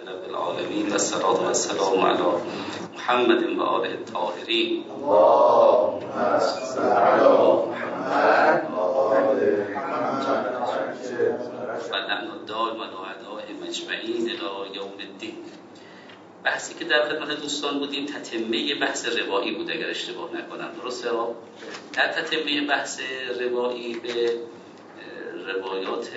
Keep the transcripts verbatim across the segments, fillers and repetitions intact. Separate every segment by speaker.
Speaker 1: رب العالمین و الصلاة و السلام علی محمد و آله الطاهرین.
Speaker 2: اللهم صل علی محمد و آل محمد
Speaker 1: و نحن الدائم علی اعدائهم اجمعین الی یوم الدین. بحثی که در خدمت دوستان بودیم تتمه بحث روایی بود اگر اشتباه نکنم، درسته؟ در تتمه بحث روایی به روایات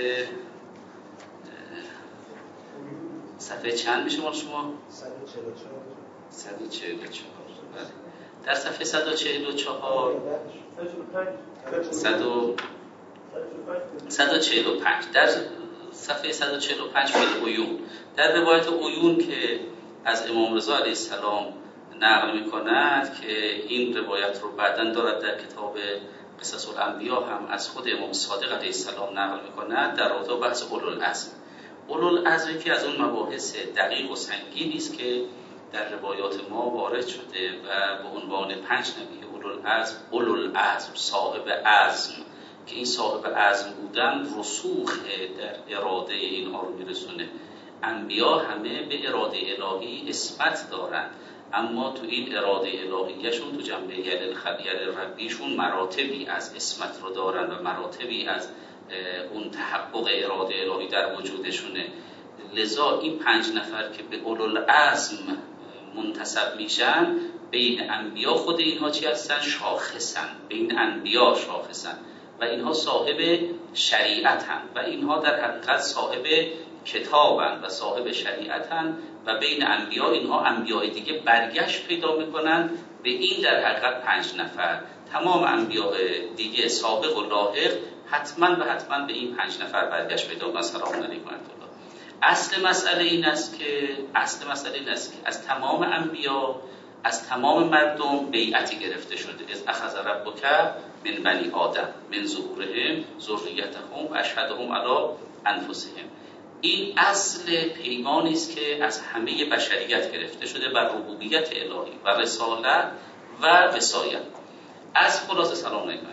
Speaker 1: صفحه چند میشه مال شما؟ صد و چهل و چهار. در صفحه صد و چهل و چهار صد و چهل و پنج در صفحه صد و چهل و پنج فی عیون، در روایت عیون که از امام رضا علیه السلام نقل می‌کند که این روایت رو بعداً دارد در کتاب قصص الانبیا هم از خود امام صادق علیه السلام نقل می‌کند در رابطه با بحث اولوالعزم. اولوالعزم که از اون مباحث دقیق و سنگینی است که در روایات ما وارد شده و به عنوان پنج نبی اولوالعزم، اولوالعزم صاحب عزم، که این صاحب عزم بودن رسوخ در اراده اینها رو میرسونه. انبیا همه به اراده الهی اسمت دارند، اما تو این اراده الهیشون تو جنبه یل خبیر ربیشون مراتبی از اسمت رو دارن و مراتبی از اون تحقق اراده الهی در وجودشونه. لذا این پنج نفر که به اولوالعزم منتسب میشن، بین انبیا خود اینها چی هستن؟ شاخصن، بین انبیا شاخصن و اینها صاحب شریعتن و اینها در حقیقت صاحب کتابن و صاحب شریعتن و بین انبیا اینها انبیای دیگه برگشت پیدا میکنن به این در حقیقت پنج نفر. تمام انبیای دیگه سابق و لاحق حتما و حتما به این پنج نفر برگشت پیدا میکنن. سلام علیکم و رحمت الله. اصل مسئله این است که اصل مسئله این است که از تمام انبیا، از تمام مردم بیعتی گرفته شده. از اخذ ربک من بنی آدم من ظهورهم ذریتهم و اشهدهم علی انفسهم. این اصل پیمانی است که از همه بشریت گرفته شده بر ربوبیت الهی و رسالت و وصایت. از خلاصه سلام علیکم،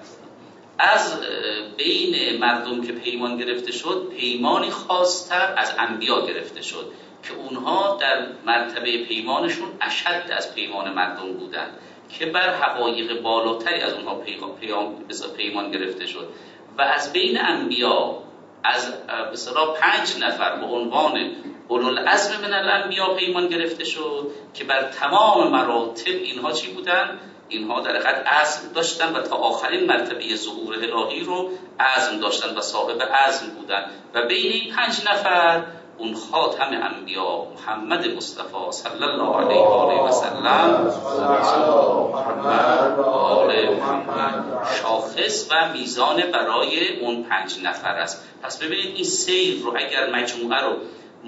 Speaker 1: از بین مردم که پیمان گرفته شد، پیمانی خاص‌تر از انبیا گرفته شد که اونها در مرتبه پیمانشون اشد از پیمان مردم بودند که بر حقایق بالاتری از اونها پیمان, پیمان گرفته شد. و از بین انبیا از به اصطلاح پنج نفر به عنوان اولوالعزم من الانبیا پیمان گرفته شد که بر تمام مراتب اینها چی بودن؟ اینها در حقیقت عزم داشتن و تا آخرین مرتبه ظهور الهی رو عزم داشتن و صاحب عزم بودن. و بین این پنج نفر اون خاتم انبیا محمد مصطفی صلی الله علیه و آله و سلم محمد و آل محمد شاخص و میزان برای اون پنج نفر است. پس ببینید این سیر رو اگر مجموعه رو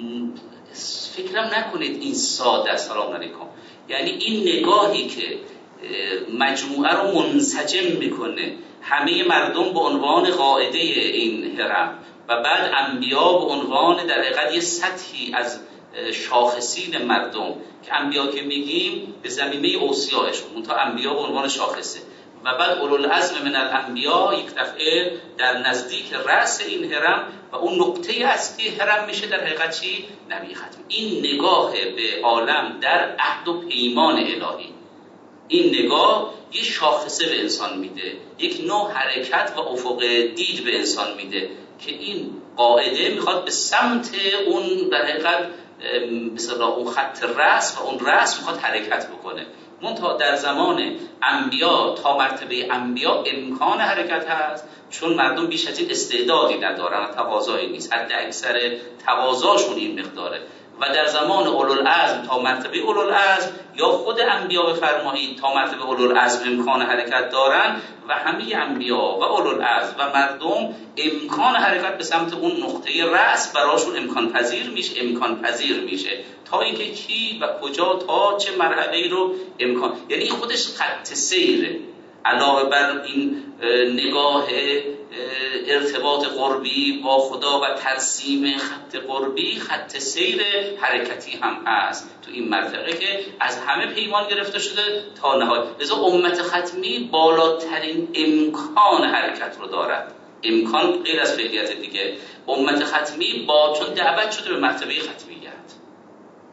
Speaker 1: فکرم نکنید این ساده است. سلام علیکم. یعنی این نگاهی که مجموعه رو منسجم میکنه، همه مردم به عنوان قاعده این هرم و بعد انبیا به عنوان در حقیقت یه سطحی از شاخصین مردم که انبیا که میگیم به زمینه اوصیاءشون، اون تا انبیا به عنوان شاخصه و بعد اولوالعزم من الانبیا یک دفعه در نزدیک رأس این هرم و اون نقطه اصلی هرم میشه در حقیقت چی؟ نبی ختم. این نگاه به عالم در عهد و پیمان الهی، این نگاه یه شاخصه به انسان میده، یک نوع حرکت و افق دید به انسان میده که این قاعده میخواد به سمت اون در حقیقت مثلا اون خط رأس و اون رأس میخواد حرکت بکنه. منتها در زمان انبیا تا مرتبه انبیا امکان حرکت هست، چون مردم بیش از این استعدادی ندارن، تقاضایی نیست، حد اکثر تقاضاشون این مقداره. و در زمان اولوالعزم تا مرتبه اولوالعزم یا خود انبیا بفرمایید تا مرتبه اولوالعزم امکان حرکت دارن و همه انبیا و اولوالعزم و مردم امکان حرکت به سمت اون نقطه رأس براشون امکان پذیر میشه امکان پذیر میشه تا اینکه کی و کجا تا چه مرحله‌ای رو امکان، یعنی خودش خط سیره. علاوه بر این نگاه ارتباط قربی با خدا و ترسیم خط قربی، خط سیر حرکتی هم هست تو این منطقه که از همه پیمان گرفته شده تا نهایت. لذا امت ختمی بالاترین امکان حرکت رو دارد، امکان غیر از فعلیت دیگه. امت ختمی با چون دعوت شده به مرتبه ختمیت،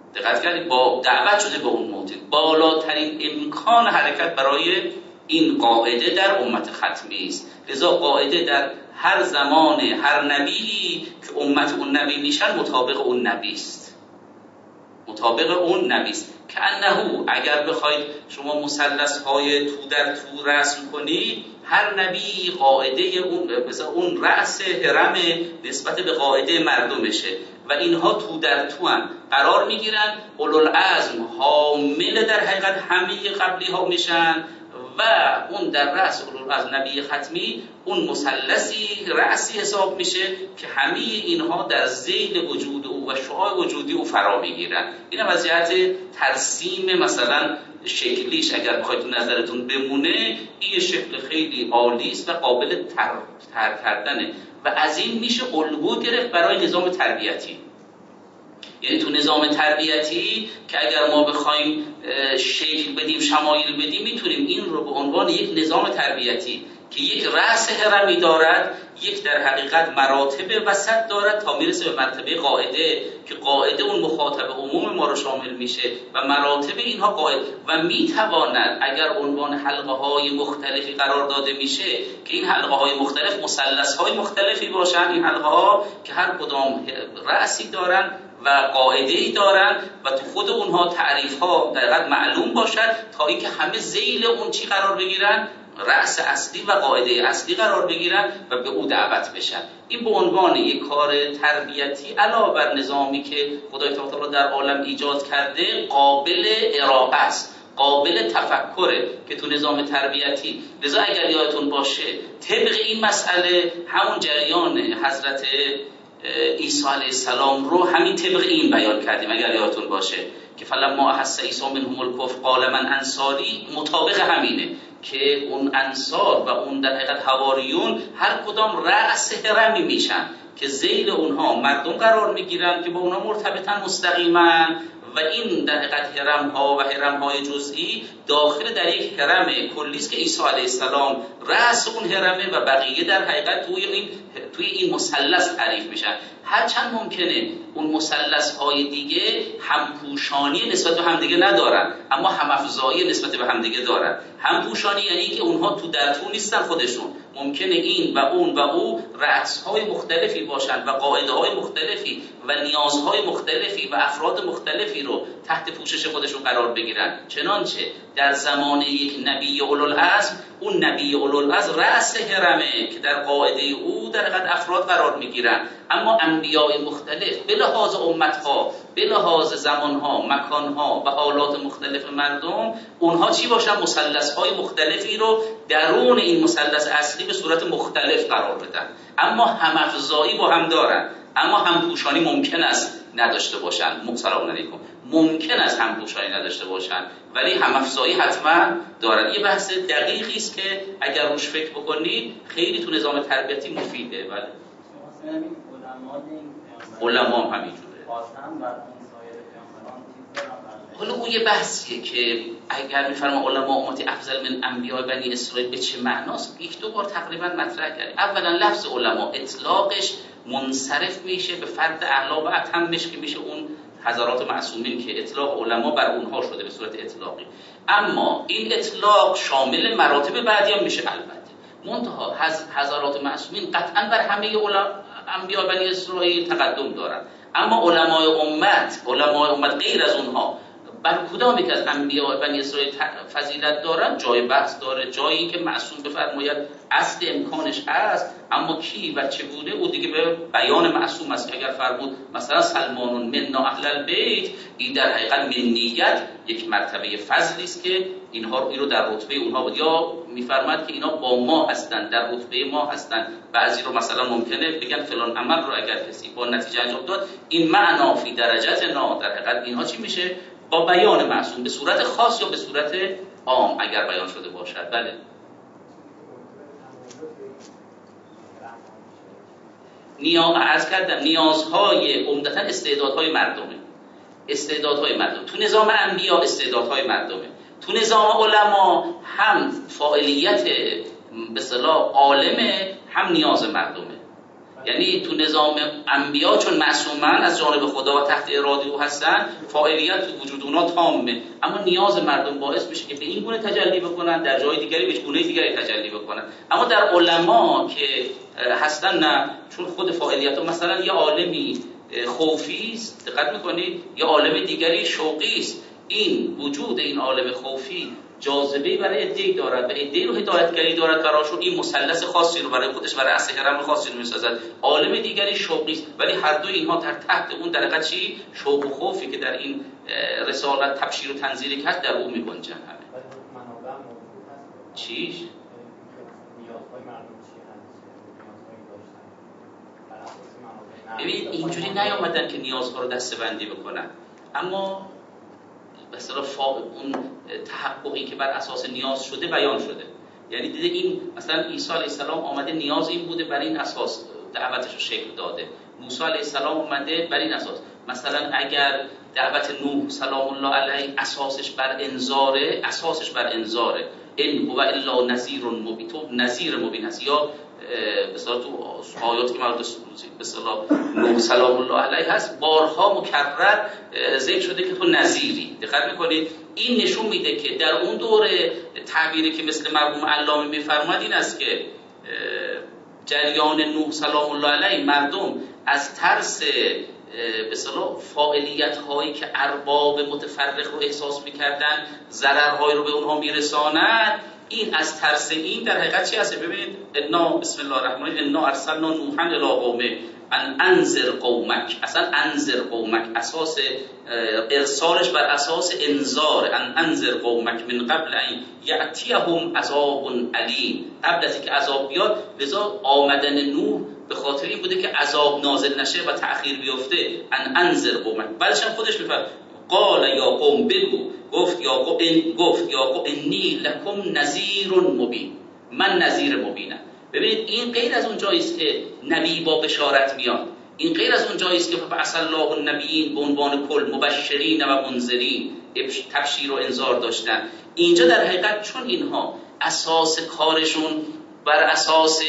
Speaker 1: دقت کردید، با دعوت شده به اون موضع، بالاترین امکان حرکت برای این قاعده در امت ختمی است. لذا قاعده در هر زمان هر نبی که امت اون نبی میشن مطابق اون نبی است، مطابق اون نبی است. که انه اگر بخواید شما مثلث های تو در تو رسم کنید، هر نبی قاعده اون مثلا اون رأس هرم نسبت به قاعده مردمشه و اینها تو در تو هم قرار میگیرن. اولوالعزم حامل در حقیقت همه قبلی ها میشن و اون در رأس اولوالعزم نبی ختمی اون مثلثی رأسی حساب میشه که همه اینها در ذیل وجود او و شعاع وجودی او فرا میگیرن. این وضعیت ترسیم مثلا شکلیش اگر بخواید تو نظرتون بمونه، این شکل خیلی عالی است و قابل تر, تر کردنه و از این میشه الگو گرفت برای نظام تربیتی. یعنی تو نظام تربیتی که اگر ما بخوایم شکل بدیم، شمایل بدیم، میتونیم این رو به عنوان یک نظام تربیتی که یک رأس هرمی دارد، یک در حقیقت مراتب وسط دارد تا میرسه به مرتبه قاعده که قاعده اون مخاطب عموم ما رو شامل میشه و مراتب اینها قاعده و میتواند اگر عنوان حلقه های مختلفی قرار داده میشه که این حلقه های مختلف مثلث های مختلفی باشن، این حلقه ها که هر کدام رأسی دارن و قاعده‌ای دارن و تو خود اونها تعریف‌ها دقیقاً معلوم باشد تا اینکه همه ذیل اون چی قرار بگیرن، رأس اصلی و قاعده اصلی قرار بگیرن و به او دعوت بشن. این به عنوان یک کار تربیتی علاوه بر نظامی که خدای تعالی در عالم ایجاد کرده قابل ارائه است، قابل تفکره که تو نظام تربیتی. لذا اگر یادتون باشه طبق این مسئله همون جریان حضرت عیسی علیه السلام رو همین طبق این بیان کردیم اگر یادتون باشه که فلما احس عیسی منهم الکفر قال من انصاری، مطابق همینه که اون انصار و اون در حقیقت حواریون هر کدام رأس هرمی میشن که ذیل اونها مردم قرار میگیرن که با اونها مرتبطن مستقیما و این در حقیقت هرم ها و هرم های جزئی داخل در یک هرم کلی است که عیسی علیه السلام رأس اون هرمه و بقیه در حقیقت توی این توی این مثلث تعریف میشن. هرچند ممکنه اون مثلث های دیگه همپوشانی نسبت به همدیگه ندارن اما همافزایی نسبت به همدیگه دارن. همپوشانی یعنی که اونها تو در تو نیستن خودشون، ممکنه این و اون و او رأس‌های مختلفی باشن و قاعده‌های مختلفی و نیازهای مختلفی و افراد مختلفی رو تحت پوشش خودشون قرار بگیرن. چنانچه در زمان یک نبی اولوالعزم، اون نبی اولوالعزم رأس هرمه که در قاعده او در حقیقت افراد قرار میگیرن، اما انبیاء مختلف به لحاظ امتها، به لحاظ زمانها، مکانها و حالات مختلف مردم، اونها چی باشن؟ مثلث‌های مختلفی رو درون این مثلث اصلی به صورت مختلف قرار بدن، اما هم‌افزایی با هم دارن، اما همپوشانی ممکن است نداشته باشن. سلام علیکم. ممکن است همپوشانی نداشته باشن ولی هم‌افزایی حتما دارن. یه بحث دقیقی است که اگر روش فکر بکنید خیلی تو نظام تربیتی مفیده. بله. علما هم همینجوره. حالا اون یه بحثیه که اگر میفرما علما امتی افضل من انبیاء بنی اسرائیل به چه معناست، یک دو بار تقریبا مطرح کرد. اولا لفظ علما اطلاقش منصرف میشه به فرد اعلی و اتمش که میشه اون حضرات معصومین که اطلاق علما بر اونها شده به صورت اطلاقی، اما این اطلاق شامل مراتب بعدی هم میشه. البته منتها حضرات معصومین قطعا بر همه انبیاء بنی اسرائیل تقدم دارن، اما علمای امت، علمای امت غیر از اونها بر کدامی که از انبیاء بنی اسرائیل فضیلت دارن جای بحث داره. جایی که معصوم بفرماید اصل امکانش هست، اما کی و چگونه او دیگه به بیان معصوم است. اگر فرمود مثلا سلمان منا اهل البیت، این در حقیقت منیت یک مرتبه فضلی است که اینها رو در رتبه اونها بود، یا میفرماد که اینا با ما هستند، در رتبه ما هستند. بعضی رو مثلا ممکنه بگن فلان عمل رو اگر کسی با نتیجه انجام داد این معنا فی درجت نا، در حقیقت اینها چی میشه؟ با بیان معصوم به صورت خاص یا به صورت عام اگر بیان شده باشد. بله. نیاز عرض کردم نیازهای عمدتاً استعدادهای مردمه، استعدادهای مردم. تو نظام انبیا استعدادهای مردمه، تو نظام علما هم فاعلیت به اصطلاح عالمه هم نیاز مردمه. یعنی تو نظام انبیا چون معصومن از جانب خدا و تحت اراده او هستن، فاعلیت تو وجود اونا تامه، اما نیاز مردم باعث میشه که به این گونه تجلی بکنن، در جای دیگری به گونه دیگری تجلی بکنن. اما در علما که هستن نه، چون خود فاعلیت ها مثلا یه عالمی خوفی است، دقت میکنید، یه عالم دیگری شوقی است، این وجود این عالم خوفی جاذبه برای عده‌ای دارد و عده‌ای رو هدایتگری دارد براشون، این مثلث خاصی رو برای خودش، برای اصل هرم خاصی رو میسازد. عالم دیگری شوقی است، ولی هر دو اینها در تحت اون در حقیقت چی؟ شوق و خوفی که در این رسالت تبشیر و تنزیلی که هست در او میگنجن. همه چیش؟ ببینید اینجوری نیامدن که نیازها رو دسته‌بندی بکنن، اما به اصطلاح اون تحققی که بر اساس نیاز شده بیان شده. یعنی دیده این مثلا عیسی علیه السلام آمده نیاز این بوده، بر این اساس دعوتش رو شکل داده. موسی علیه السلام اومده بر این اساس. مثلا اگر دعوت نوح سلام الله علیه اساسش بر انذاره، اساسش بر انذاره، ان هو الا نذیر مبین، تو نذیر مبین هست. یا به اصطلاح تو آیاتی که مربوط به اصطلاح نوح سلام الله علیه هست بارها مکرر ذکر شده که تو نذیری. دقت میکنید این نشون میده که در اون دوره تعبیری که مثل مرحوم علامه میفرماد این است که جریان نوح سلام الله علیه مردم از ترس به اصطلاح فاعلیت هایی که ارباب متفرق رو احساس میکردن ضررهایی رو به اونها میرساند، این از ترس این در حقیقت چی هست؟ ببینید انا بسم الله الرحمن الرحیم انا ارسلنا نوحا الی قومه ان انذر قومک. اصلا انذر قومک اساس ارسالش بر اساس انذار، ان انذر قومک من قبل ان یاتیهم عذاب علیم، قبل از اینکه عذاب بیاد. لذا آمدن نوح به خاطر این بوده که عذاب نازل نشه و تأخیر بیفته. ان انذر قومک. بعدش هم خودش میفرماد قال یا قوم بگو، گفت یا قوم ان گفت یا قوم انی لکم نذیر مبین، من نذیر مبینم. ببینید این غیر از اون جایی است که نبی با بشارت میاد، این غیر از اون جایی است که بعث الله النبیین به عنوان کل مبشرین و منذرین تبشیر و انذار داشتن. اینجا در حقیقت چون اینها اساس کارشون بر اساس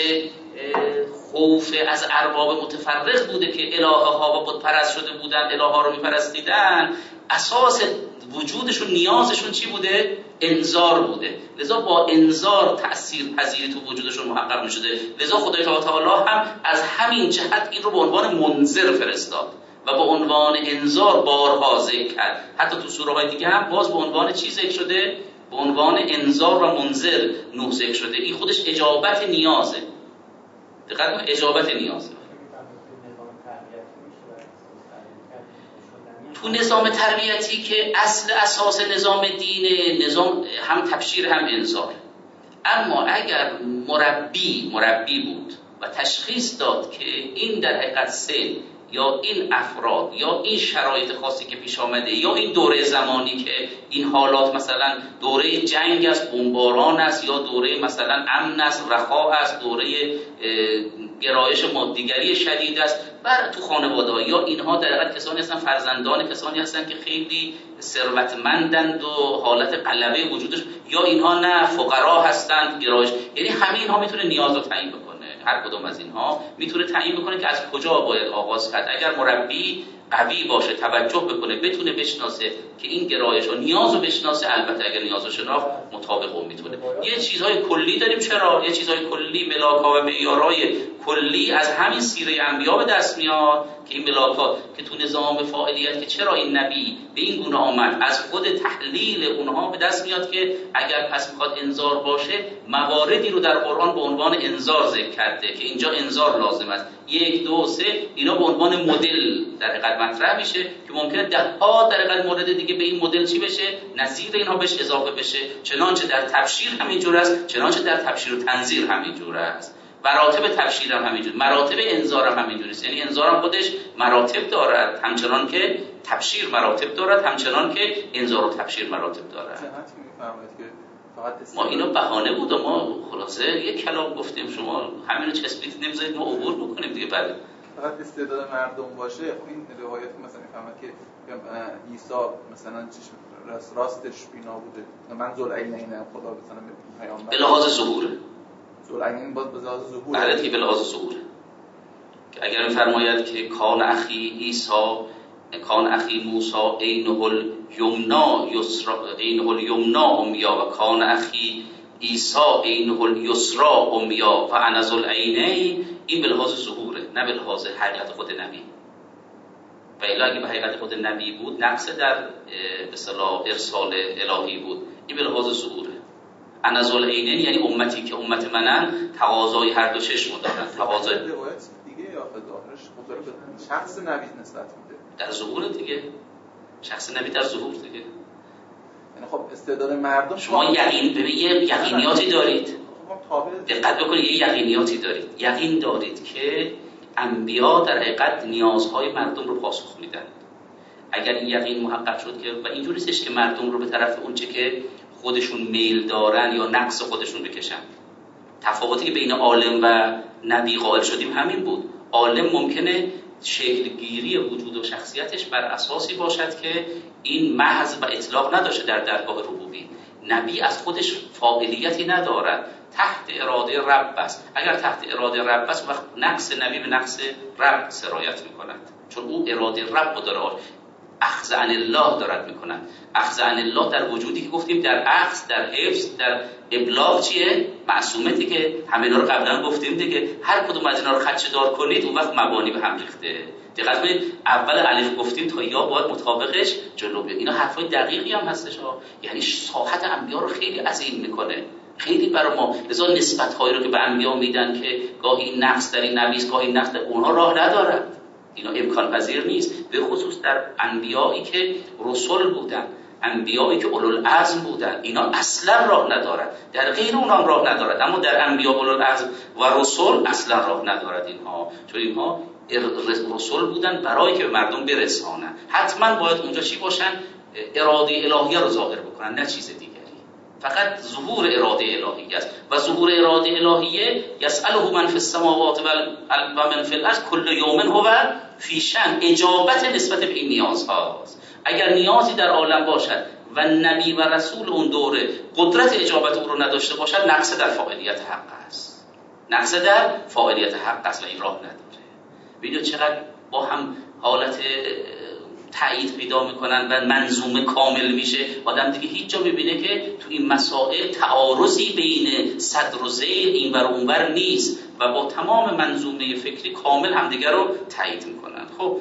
Speaker 1: خوف از ارباب متفرق بوده که الهه ها و بت پرست شده بودن، الهه ها رو میپرستیدن، اساس وجودشون نیازشون چی بوده؟ انذار بوده. لذا با انذار تأثیر پذیری تو وجودشون محقق میشده. لذا خدای تعالی هم از همین جهت این رو به عنوان منذر فرستاد و به عنوان انذار بارها ذکر کرد. حتی تو سوره های دیگه هم باز به عنوان چی ذکر شده؟ به عنوان انذار و منذر نوح ذکر شده. این خودش اجابت نیازه. دقیقاً اجابت نیازه. تو نظام تربیتی که اصل اساس نظام دین، نظام هم تبشیر هم انذار، اما اگر مربی مربی بود و تشخیص داد که این در حقیقت سن یا این افراد یا این شرایط خاصی که پیش آمده یا این دوره زمانی که این حالات مثلا دوره جنگ است، بمباران است، یا دوره مثلا امن است، رخا است، دوره گرایش مادیگری شدید است بر تو خانواده‌ها، یا اینها در حقیقت کسانی هستن فرزندان کسانی هستن که خیلی ثروتمندند و حالت غلبه وجودش، یا اینها نه فقرا هستند گرایش. یعنی همه اینها میتونه نیاز رو تعیین بکنه. هر کدوم از اینها میتونه تعیین بکنه که از کجا باید آغاز کرد. اگر مربی قوی باشه، توجه بکنه، بتونه بشناسه که این گرایش و نیاز رو بشناسه، البته اگر نیاز رو شناخت مطابق اون میتونه. یه چیزهای کلی داریم، چرا؟ یه چیزهای کلی، ملاک‌ها و معیارهای کلی از همین سیره انبیا به دست میاد که این ملاک‌ها که تو نظام فاعلیت که چرا این نبی به این گونه آمد، از خود تحلیل اونها به دست میاد که اگر پس میخواد انذار باشه، مواردی رو در قرآن به عنوان انذار ذکر کرده که اینجا انذار لازم است. یک دو سه اینا به عنوان مدل در حقیقت مطرح میشه که ممکنه ده ها در حقیقت مورد دیگه به این مدل چی بشه، نظیر اینها بهش اضافه بشه. چنانچه در تبشیر همینجور است، چنانچه در تبشیر و تنذیر همینجور است. مراتب تبشیر هم همینجور، مراتب انذار هم همینجوری است. یعنی انذار هم خودش مراتب دارد، همچنان که تبشیر مراتب دارد، همچنان که انذار و تبشیر مراتب دارد. ما اینو بهانه بود و ما خلاصه یک کلام گفتیم، شما همینو چسبید نمیذارید ما عبور بکنیم دیگه. بعد
Speaker 2: فقط استعداد مردم باشه. این روایت مثلا میفهمد که عیسی مثلا چشم راستش بینا بوده، من ذوالعینینم، خدا مثلا پیامبر
Speaker 1: به لحاظ ظهور
Speaker 2: ذوالعینین باز به لحاظ ظهور،
Speaker 1: بله دیگه به لحاظ ظهور. که اگر می‌فرماید که کان اخی عیسی کان اخی موسی عینه الیمنا یسرا عینه الیمنا امیا و کان اخی عیسی عینه الیسرا امیا و انا ذو العینین، این به لحاظ ظهوره نه به لحاظ حقیقت خود نبی. و الا اگه به حقیقت خود نبی بود نقص در به اصطلاح ارسال الهی بود، این به لحاظ ظهوره. انا ذو العینین یعنی امتی که امت منن تقاضای هر دو چشم دارن. تقاضای
Speaker 2: روایت دیگه یا ظاهرش خب داره به شخص نبی نسبت میده در
Speaker 1: ظهور دیگه، شخص نبی در ظهور دیگه.
Speaker 2: یعنی خب استعداد مردم
Speaker 1: شما یقین ببین یه یقینیاتی دارید، دقت بکنید یه یقینیاتی دارید، یقین دارید که انبیا در حقیقت نیازهای مردم رو پاسخ میدن. اگر این یقین محقق شد که و اینجوری نیستش که مردم رو به طرف اونچه که خودشون میل دارن یا نقص خودشون بکشن. تفاوتی که بین عالم و نبی قائل شدیم همین بود. عالم ممکنه شکلگیری وجود و شخصیتش بر اساسی باشد که این محض و اطلاق نداشته در درگاه ربوبی. نبی از خودش فاعلیتی ندارد، تحت اراده رب است. اگر تحت اراده رب است وقت نقص نبی به نقص رب سرایت میکند، چون او اراده رب رو داره، اخذ عن الله دارد میکنن. اخذ عن الله در وجودی که گفتیم در اخذ، در حفظ، در ابلاغ چیه؟ معصومتی که همه اینا رو قبلا گفتیم دیگه. هر کدوم از اینا رو خدشه دار کنید اون وقت مبانی به هم ریخته. دقت کنید اول الف گفتیم تا یا باید مطابقش جلو بیاد. اینا حرفای دقیقی هم هستش ها، یعنی ساحت انبیا رو خیلی عظیم میکنه، خیلی برای ما. لذا نسبت هایی رو که به انبیا میدن که گاهی نقص در این نبی، گاهی نقص در اونها راه ندارن، اینا امکان پذیر نیست. به خصوص در انبیایی که رسول بودن، انبیایی که اولوالعزم بودن، اینا اصلا راه ندارد. در غیر اونها راه ندارد، اما در انبیا اولوالعزم و رسول اصلا راه ندارد اینها، چون اینها رسول بودن برای که به مردم برسانن. حتما باید اونجا چی باشن؟ اراده الهیه رو ظاهر بکنن، نه چیز دیگری. فقط ظهور اراده الهی است و ظهور اراده الهیه یسأله من فی السماوات و من فی الارض کل یوم هو فی شأن. اجابت نسبت به این نیازهاست. اگر نیازی در عالم باشد و نبی و رسول اون دوره قدرت اجابت او رو نداشته باشد، نقص در فاعلیت حق است، نقص در فاعلیت حق است و این راه نداره. ببینید چقدر با هم حالت تایید پیدا میکنن و منظومه کامل میشه. آدم دیگه هیچ جا میبینه که تو این مسائل تعارضی بین صدر و زیر این ور اون ور نیست و با تمام منظومه فکری کامل همدیگه رو تایید میکنن. خب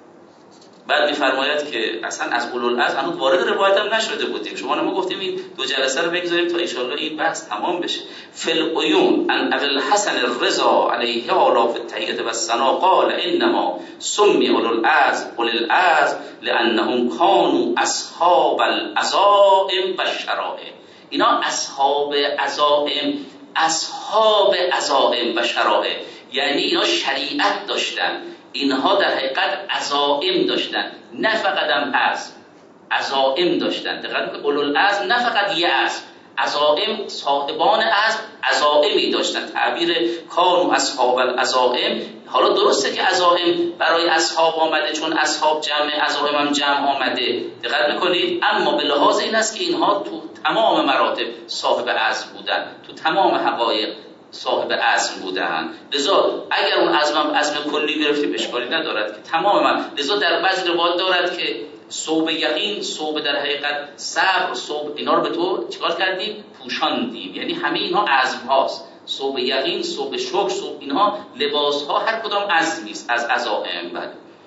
Speaker 1: بعد میفرماید که اصلا از اولوالعزم هنوز وارد روایت هم نشده بودیم. شما ما گفتیم این دو جلسه رو بگذاریم تا ان شاءالله این بحث تمام بشه. فل عیون ان ابو الحسن الرضا علیه آلاف التحیه و الثنا قال انما سمی اولوالعزم اولوالعزم لانهم كانوا اصحاب العزائم و الشرائع. اینا اصحاب عزائم، اصحاب عزائم و شرائع، یعنی اینا شریعت داشتن، اینها در حقیقت عزائم داشتن، نه فقط هم عزم، عزائم داشتن. دقیقاً اولوالعزم نه فقط یه عزم، عزائم صاحبان عزم عزائمی داشتن. تعبیر کانوا اصحاب العزائم، حالا درسته که عزائم برای اصحاب آمده چون اصحاب جمع، عزائم هم جمع آمده، دقت میکنید، اما به لحاظ این است که اینها تو تمام مراتب صاحب عزم بودن، تو تمام حقایق صاحب عزم بودن. لذا اگر اون عزم عزم کلی گرفتیم اشکالی ندارد که تمام من. لذا در بعضی روایات دارد که صوب یقین، صوب در حقیقت صبر، صوب، اینا رو به تو چیکار کردیم؟ پوشاندیم. یعنی همه اینها عزم هاست. صوب یقین، صوب شکر، صوب، اینها لباس ها هر کدام عزمی است از عزائم. بعد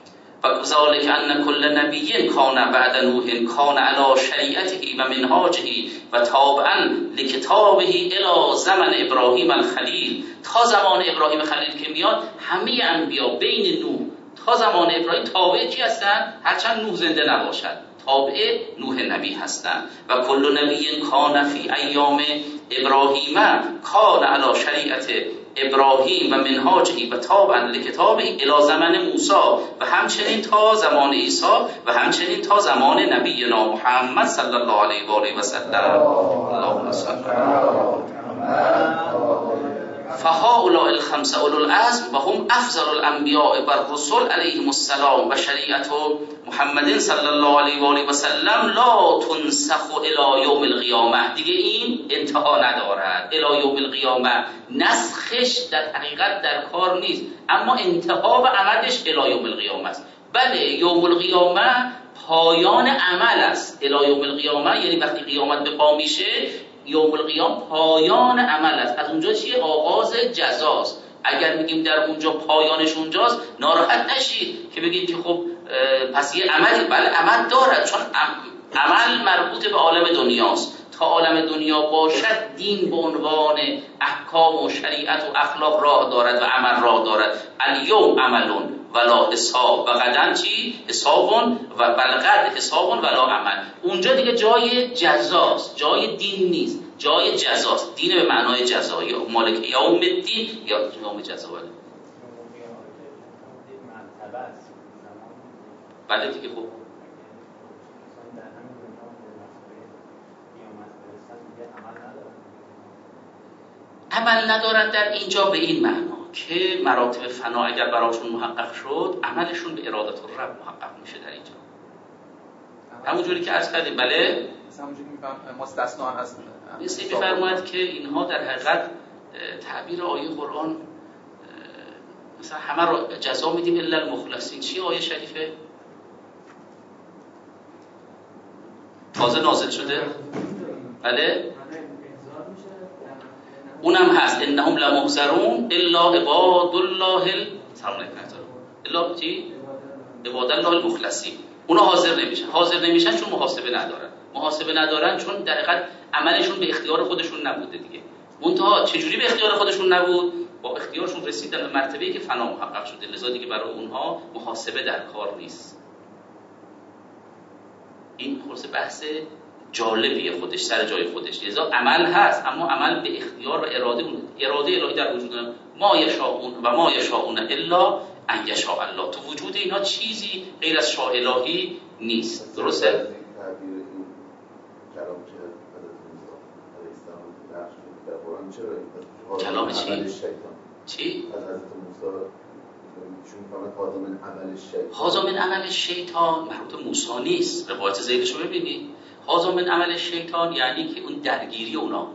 Speaker 1: فذلک ان کل نبی کان بعد نوح کان علی شریعته و منهاجه و تابعا لکتابه الی زمن ابراهیم الخلیل. تا زمان ابراهیم خلیل که میاد همه انبیا بین نوح تا زمان ابراهیم تابع کی هستن؟ هرچند نوح زنده نباشد تابع نوح نبی هستند. و کل نبی کان فی ایام ابراهیم کان علی شریعت ابراهیم و منهاجه و تابعا لکتابه الی زمن موسی و همچنین تا زمان عیسی و همچنین تا زمان نبینا محمد صلی الله علیه و آله و سلم. اللهم صل علی محمد. فهؤلاء الخمسه اولو العزم و هم افضل الانبیاء و الرسل علیهم السلام و شریعت محمد صلی الله علیه و آله و سلم لا تنسخ الی یوم القیامه. دیگه این انتها ندارد. الی یوم القیامه، نسخش در حقیقت در کار نیست، اما انتها و عملش الی یوم القیامه است. بله، یوم القیامه پایان عمل است. الی یوم القیامه یعنی وقتی قیامت به پا میشه، یوم القیامه پایان عمل است. از اونجا چیه؟ آغاز جزاست. اگر میگیم در اونجا پایانش اونجاست، ناراحت نشید که بگید که خب پس یه عملی، بله عمل دارد، چون عمل مربوط به عالم دنیاست. تا عالم دنیا باشد دین به عنوان احکام و شریعت و اخلاق راه دارد و عمل راه دارد. الیوم عملون ولا حساب و غدن چی؟ حسابون و بلغد حسابون ولا عمل. اونجا دیگه جای جزاست، جای دین نیست، جای جزاست. دین به معنای جزا، یا مالک یوم الدین یا یوم جزا. بله دیگه خب عمل ندارن در اینجا به این معنا که مراتب فنا اگر براشون محقق شد، عملشون به ارادت الرب محقق میشه در اینجا. همونجوری که عرض کردیم. بله
Speaker 2: همونجوری میفهم مستثنا هست.
Speaker 1: مثل میفرماید که اینها در حقیقت تعبیر آیه قرآن مثلا همه رو جزا میدیم الا المخلصین. چی آیه شریفه؟ تازه نازل شده؟ بله اونم هست. انهم لمحضرون الا عباد الله سلام علیکم الا چی؟ عباد الله المخلصین. اونا حاضر نمیشن. حاضر نمیشن چون محاسبه ندارن. محاسبه ندارن چون در حقیقت عملشون به اختیار خودشون نبوده دیگه. منتها چجوری به اختیار خودشون نبود؟ با اختیارشون رسیدن به مرتبه‌ای که فنا محقق شده. لذا دیگه برای اونها محاسبه در کار نیست. این خلاص بحث جالبیه خودش، سر جای خودش. لذا عمل هست، اما عمل به اختیار و اراده اون اراده الهی در وجود داره. ما یشاءون و ما یشاءون الا ان یشاء الله. تو وجود اینا چیزی غیر از شاء الهی نیست. درسته؟ کلام چی؟ چی؟ هذا من عمل شیطان. مربوط موسی نیست. روایت زیدشو ببینید. هذا من عمل شیطان یعنی که اون درگیری اونا،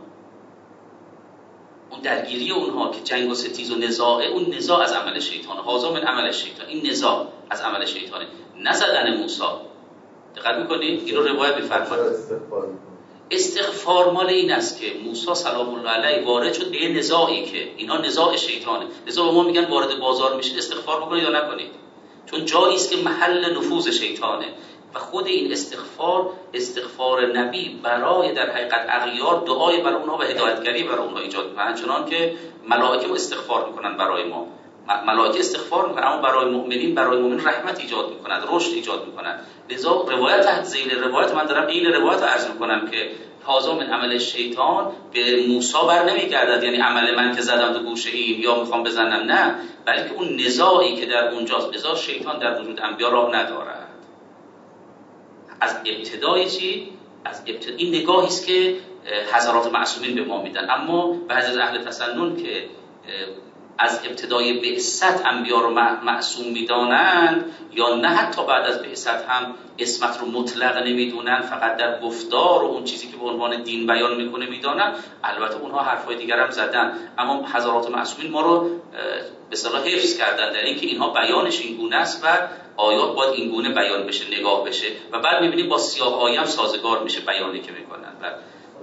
Speaker 1: اون درگیری اونها که جنگ و ستیز و نزاعه، اون نزاع از عمل شیطانه. هذا من عمل شیطان، این نزاع از عمل شیطانه. نزدن موسی. دقت میکنید؟ این رو روایت میفرماید. استغفار مال این است که موسی سلام الله علیه وارد شد به نزاعی که اینا نزاع شیطانه. لذا به ما میگن وارد بازار میشید استغفار بکنید یا نکنید، چون جایی است که محل نفوذ شیطانه. و خود این استغفار، استغفار نبی برای در حقیقت اغیار، دعای برای اونها و هدایتگری برای اونها ایجاد میکنن. چنان که ملائکه استغفار میکنن برای ما، ملائکه استغفار میکنن، اما برای مؤمنین برای مؤمنین رحمت ایجاد میکنن، رشد ایجاد میکنن. لذا روایت تحت ذیل روایت من دارم این روایت رو عرض میکنم که هذا من عمل شیطان به موسی بر نمیگردد، یعنی عمل من که زدم تو گوشه این یا میخوام بزنم، نه، بلکه اون نزاعی که در اونجاست. لذا شیطان در وجود انبیا راه ندارد. از ابتدای چی؟ از ابتدا این نگاهی است که حضرات معصومین به ما میدن. اما بعضی از اهل تسنن که از ابتدای بعثت انبیا رو معصوم میدانند یا نه حتی بعد از بعثت هم اسمت رو مطلق نمیدونن، فقط در گفتار و اون چیزی که به عنوان دین بیان میکنه میدانن. البته اونها حرفای دیگر هم زدن، اما حضرات معصومین ما رو به اصطلاح حفظ کردن در اینکه اینها بیانش این گونه است و آیات باید این گونه بیان بشه، نگاه بشه و بعد میبینیم با سیاق آیه هم سازگار میشه بیانی که میکنن. بعد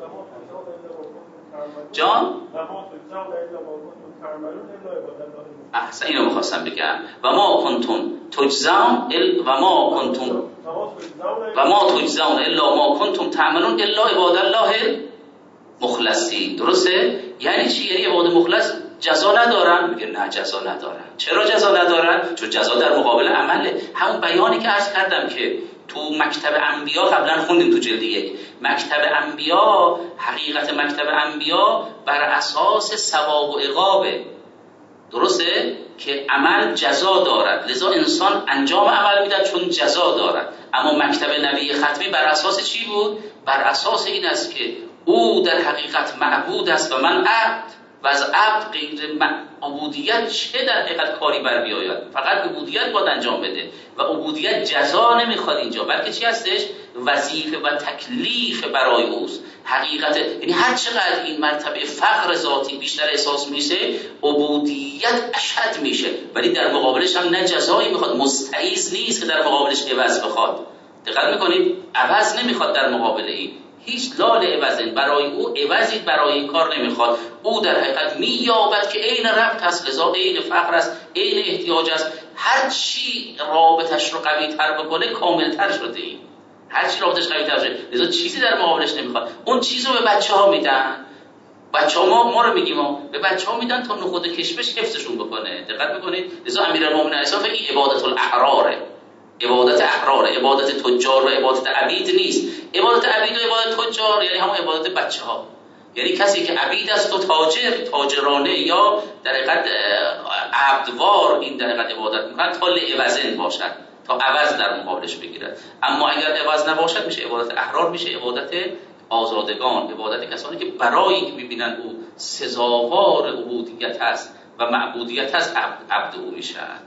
Speaker 1: جان احسن اینو میخواستم بگم و ما کنتم تجزون ال و ما کنتم و ما تجزون الا ما کنتم تعملون الا عباد الله مخلصین. درسته؟ یعنی چی؟ یعنی عباد مخلص جزا ندارن؟ میگه نه جزا ندارن. چرا جزا ندارن؟ چون جزا در مقابل عمله. همون بیانی که عرض کردم که تو مکتب انبیا قبلا خوندیم تو جلد یک، مکتب انبیا، حقیقت مکتب انبیا بر اساس ثواب و عقابه. درسته؟ که عمل جزا دارد، لذا انسان انجام عمل میدهد چون جزا دارد. اما مکتب نبی ختمی بر اساس چی بود؟ بر اساس این است که او در حقیقت معبود است و من عبد و و از عبد غیر عبودیت چه در حقیقت کاری بر بیاید. فقط عبودیت باید انجام بده و عبودیت جزا نمیخواد اینجا، بلکه چی هستش؟ وظیفه و تکلیف برای اوست. حقیقت یعنی هر چقدر این مرتبه فقر ذاتی بیشتر احساس میشه، عبودیت اشد میشه، ولی در مقابلش هم نه جزایی میخواد، مستعیض نیست که در مقابلش عوض بخواد. دقت میکنید؟ عوض نمیخواد در مقابل این، هیچ لال عوضن برای او عوضی برای این کار نمیخواد. او در حقیقت مییابد که عین ربط است، لذا عین فقر است، عین احتیاج است. هر چی رابطش رو قوی تر بکنه کامل تر شده این، هر چی رابطش قوی تر شده، لذا چیزی در مقابلش نمیخواد. اون چیزو به بچه ها میدن، بچه ها ما, ما رو میگیم ما به بچه ها میدن تا نخود کشمش حفظشون بکنه. دقت میکنید؟ لذا امیرالمومنین علیه این عبادت الاحراره، عبادت احرار، عبادت تجار و عبادت عبید نیست. عبادت عبید و عبادت تجار یعنی همون عبادت بچه ها، یعنی کسی که عبید است و تاجر، تاجرانه یا در حقیقت عبدوار این در حقیقت عبادت میکنن تا لعوضن باشد، تا عوض در مقابلش بگیرد. اما اگر عوض نباشد میشه عبادت احرار، میشه عبادت آزادگان، عبادت کسانی که برای اینکه میبینن او سزاوار عبودیت هست و معبودیت هست عبد, عبد او میشن.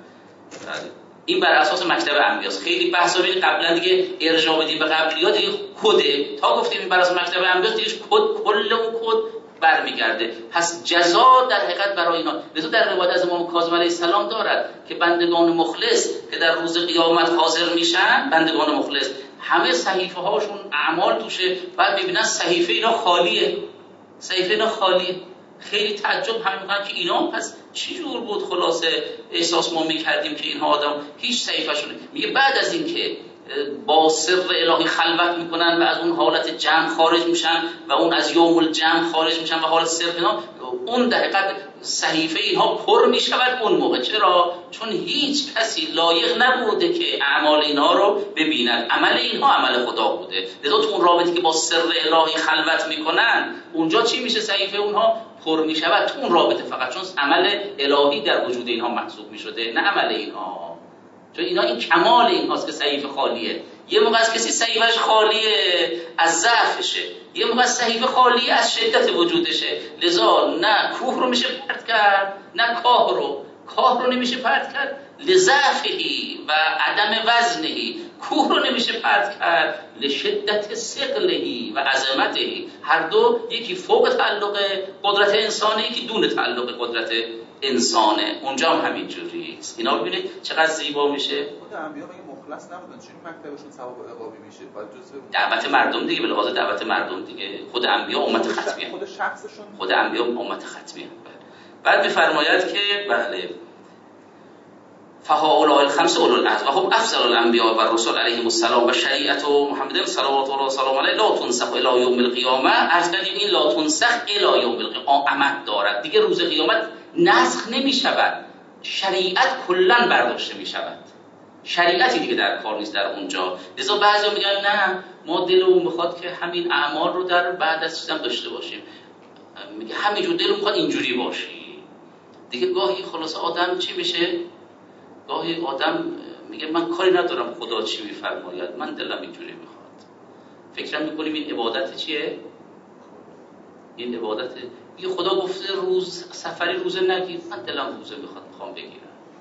Speaker 1: این بر اساس مکتب انبیاست. خیلی بحثا بین قبلا دیگه ارجاع بدیم به قبلی‌ها دیگه کده، تا گفتیم این بر اساس مکتب انبیاست دیگه کد، کل اون کد برمیگرده. پس جزا در حقیقت برای اینا. لذا در روایت از امام کاظم علیه السلام دارد که بندگان مخلص که در روز قیامت حاضر میشن، بندگان مخلص همه صحیفه هاشون اعمال توشه، بعد میبینن صحیفه اینا خالیه، صحیفه اینا خالیه. خیلی تعجب هم میکنن که اینا پس چی جور بود خلاصه احساس ما میکردیم که اینها آدم هیچ صحیفه‌شونه. میگه بعد از این که با سر الهی خلوت میکنن و از اون حالت جمع خارج میشن و اون از یوم الجمع خارج میشن و حالت سر اینا، اون در حقیقت صحیفه اینها پر میشود اون موقع. چرا؟ چون هیچ کسی لایق نبوده که اعمال اینها رو ببیند، عمل اینها عمل خدا بوده. لذا تو اون رابطی که با سر الهی خلوت میکنن اونجا چی میشه؟ صحیفه اونها پر میشود تو اون رابطه، فقط چون عمل الهی در وجود اینها محسوب میشده، نه عمل اینها. چون اینا این کمال اینهاست که صحیفه خالیه. یه موقع از کسی صحیفه‌اش خالیه از ضعفشه، یه موقع صحیفه خالیه از شدت وجودشه. لذا نه کوه رو میشه پرت کرد، نه کاه رو کاه رو نمیشه پرت کرد لضعفهی و عدم وزنهی، کوه رو نمیشه پرت کرد لشدت ثقلهی و عظمتهی. هر دو یکی فوق تعلق قدرت انسانه، یکی دون تعلق قدرت انسانه. اونجا هم همین جوری است. اینا ببینید چقدر زیبا میشه.
Speaker 2: خود انبیا مگه مخلص نبودن؟ چون مکتبشون ثواب و عقابی میشه؟ بعد جزء
Speaker 1: دعوت مردم دیگه، به لحاظ دعوت مردم دیگه. خود انبیا امت ختمیه،
Speaker 2: خود شخصشون
Speaker 1: خود انبیا امت ختمیه. بعد میفرماید که بله فهؤلاء الخمس اولو العزم و هم افضل الانبیاء و الرسل علیهم السلام و شریعت محمد صلوات الله و سلام علیه لا تنسخ الی یوم القیامه. عرض کردیم این لا تنسخ الی یوم القیامه امد دارد، دیگه روز قیامت نسخ نمی شود، شریعت کلا برداشته می شود، شریعتی دیگه در کار نیست در اونجا. لذا بعضی میگن نه ما دلمون میخواد که همین اعمال رو در بعد از چیزام داشته باشیم، میگه همینجور دلمون میخواد اینجوری باشی دیگه. گاهی خلاص آدم چی میشه؟ گاهی آدم میگه من کاری ندارم خدا چی میفرماید، من دلم اینجوری میخواد. فکرم میکنیم این عبادت چیه؟ این عبادت میگه خدا گفته روز سفری روزه نگیر، من دلم روزه میخواد میخوام بگیرم.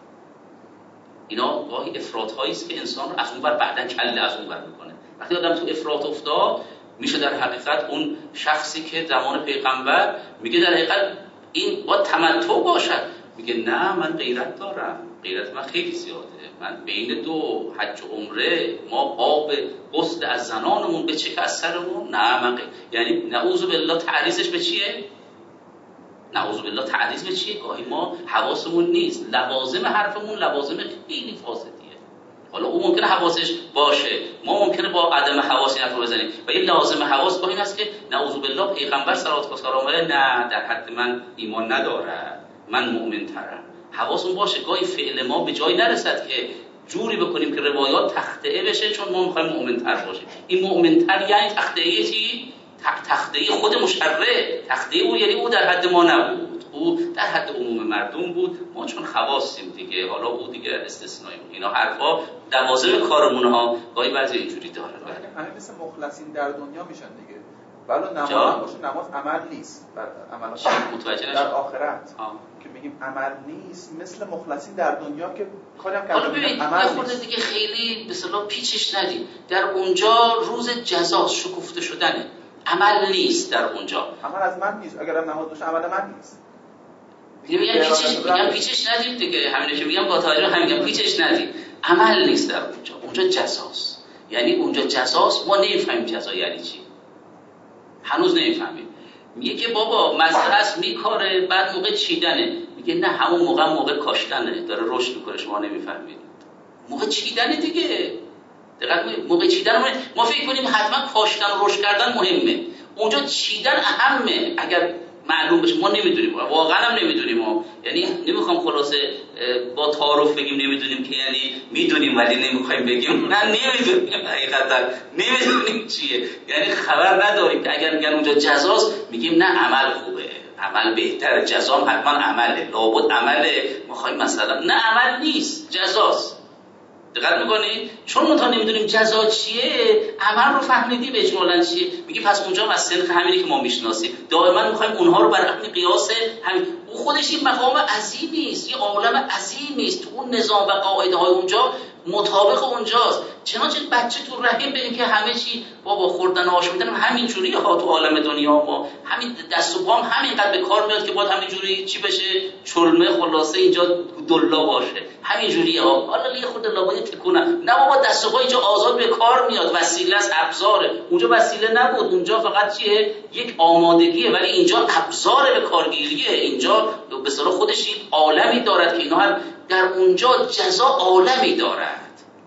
Speaker 1: اینا گاهی افراط هایی است که انسان رو از اون بر بعدن کله از اون بر میکنه. وقتی آدم تو افراط افتاد میشه در حقیقت اون شخصی که زمان پیغمبر میگه در حقیقت این با تمتع باشد، میگه نه من غیرت دارم، غیرت من خیلی زیاده، من بین دو حج و عمره ما آب غسل از زنانمون به چه از سرمون، نه من غیر... یعنی نعوذ بالله تعریضش به چیه؟ نعوذ بالله تعریض به چیه؟ گاهی ما حواسمون نیست، لوازم حرفمون لوازم خیلی فاسدیه. حالا او ممکنه حواسش باشه، ما ممکنه با عدم حواسی حرف بزنیم و این لازم حواس با این است که نعوذ بالله پیغمبر صلوات و سلام علیه نه در حد من ایمان نداره، من مؤمن ترم. حواسمون باشه گاهی فعل ما به جای نرسد که جوری بکنیم که روایات تخطئه بشه چون ما میخوایم مؤمن تر باشیم. این مؤمن تر یعنی تخطئه چی؟ تخطئه خود مشرع، تخطئه او یعنی او در حد ما نبود، او در حد عموم مردم بود، ما چون خواستیم دیگه، حالا او دیگه استثنایی. اینا حرفا لوازم کارمون ها گاهی بعضی اینجوری داره.
Speaker 2: همه مثل مخلصین در دنیا میشن دیگه. ولی نماز باشه نماز عمل نیست، عمل
Speaker 1: متوجه
Speaker 2: در آخرت آه. که میگیم عمل نیست، مثل مخلصین در دنیا که کاری هم
Speaker 1: کردن عمل نیست. دیگه خیلی به اصطلاح پیچش ندید. در اونجا روز جزا شکفته شدنه، عمل نیست در اونجا.
Speaker 2: عمل از من نیست، اگرم نماز باشه عمل من نیست.
Speaker 1: میگم پیچش میگم پیچش ندید دیگه، همینه که میگم با توجه هم میگم پیچش ندید. عمل نیست در اونجا، اونجا جزاست. یعنی اونجا جزاست، ما نمیفهمیم جزا یعنی چی. هنوز نمیفهمیم. میگه که بابا مسئله است میکاره، بعد موقع چیدنه. میگه نه همون موقع موقع کاشتنه، داره رشد میکنه، شما نمیفهمید. موقع چیدنه دیگه. دقیقاً موقع چیدن ما فکر کنیم حتما کاشتن و رشد کردن مهمه. اونجا چیدن اهمه. اگر معلوم بشه، ما نمیدونیم، واقعا هم نمیدونیم. یعنی نمیخوام خلاصه با تعارف بگیم نمیدونیم که یعنی میدونیم ولی نمیخوایم بگیم نه نمیدونیم، حقیقتا نمیدونیم چیه، یعنی خبر نداریم که اگر میگن اونجا جزاست میگیم نه عمل خوبه، عمل بهتره، جزا هم حتما عمله، لابد عمله، میخوایم مثلا نه عمل نیست، جزاست. دقت میکنی؟ چون ما تا نمیدونیم جزا چیه، عمل رو فهمیدیم اجمالاً چیه، میگی پس اونجا هم از سنخ همینی که ما میشناسیم، دائما میخوایم اونها رو بر حسب قیاس همین. او خودش این مقام عظیمی است، یه عالم عظیمی است، تو اون نظام و قاعده های اونجا مطابق اونجاست. چنانچه بچه تو رحم ببین که همه چی بابا خوردن آش میدن همینجوری ها، تو عالم دنیا ما همین دست و پام همینقدر به کار میاد که باید همینجوری چی بشه، چلمه خلاصه اینجا دلا باشه، همینجوری ها. حالا یه خود لابد تکونم، نه بابا دست و پا اینجا آزاد به کار میاد، وسیله است، ابزاره. اونجا وسیله نبود، اونجا فقط چیه، یک آمادگیه، ولی اینجا ابزار به کارگیریه. اینجا به اصطلاح خودش یک عالمی دارد که اینا هم در اونجا جزا عالمی دارد،